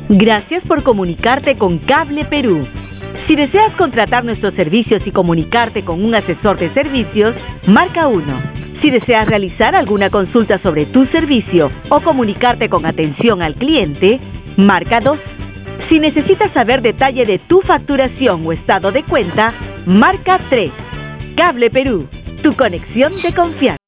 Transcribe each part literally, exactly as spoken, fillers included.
Gracias por comunicarte con Cable Perú. Si deseas contratar nuestros servicios y comunicarte con un asesor de servicios, marca uno. Si deseas realizar alguna consulta sobre tu servicio o comunicarte con atención al cliente, marca dos. Si necesitas saber detalle de tu facturación o estado de cuenta, marca tres. Cable Perú, tu conexión de confianza.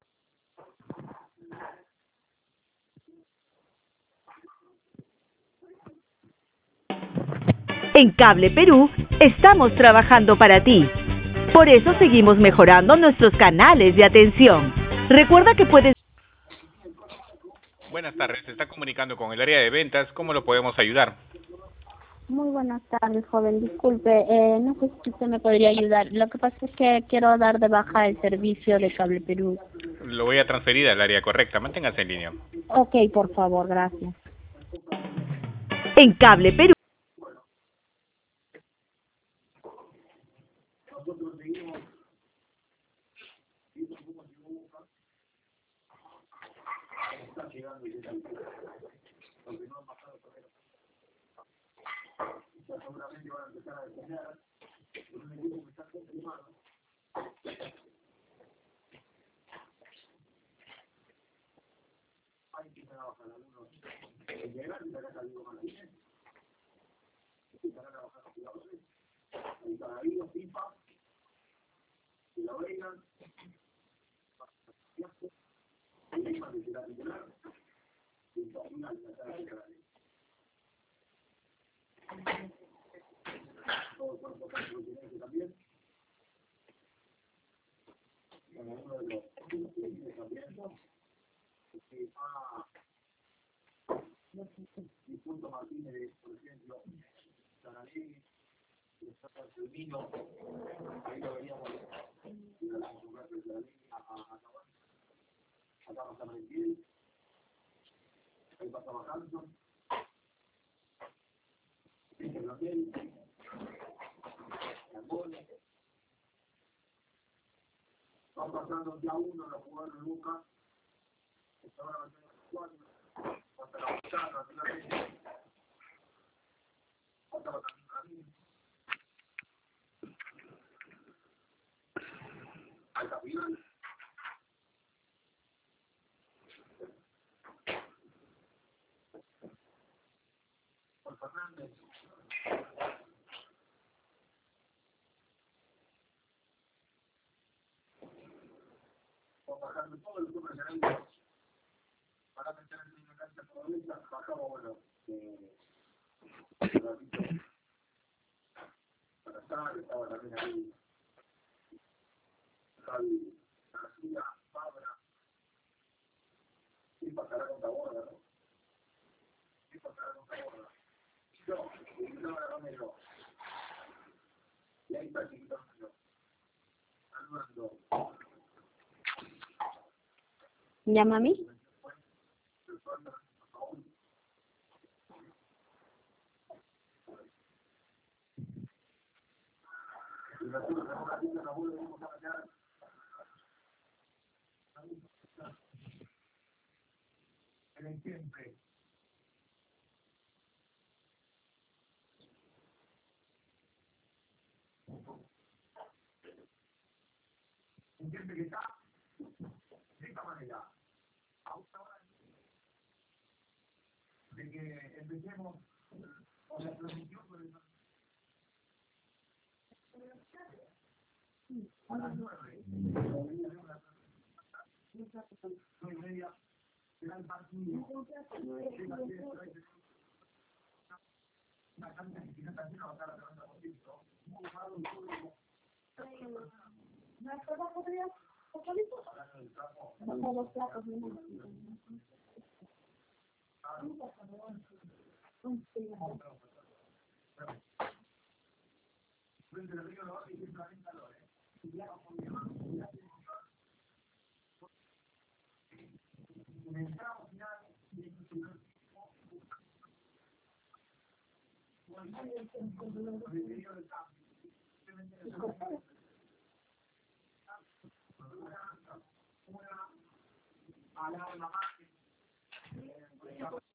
En Cable Perú estamos trabajando para ti. Por eso seguimos mejorando nuestros canales de atención. Recuerda que puedes... Buenas tardes, se está comunicando con el área de ventas. ¿Cómo lo podemos ayudar? Muy buenas tardes, joven. Disculpe, eh, no sé si usted me podría ayudar. Lo que pasa es que quiero dar de baja el servicio de Cable Perú. Lo voy a transferir al área correcta. Manténgase en línea. Ok, por favor, gracias. En Cable Perú. ¿Llama a mí?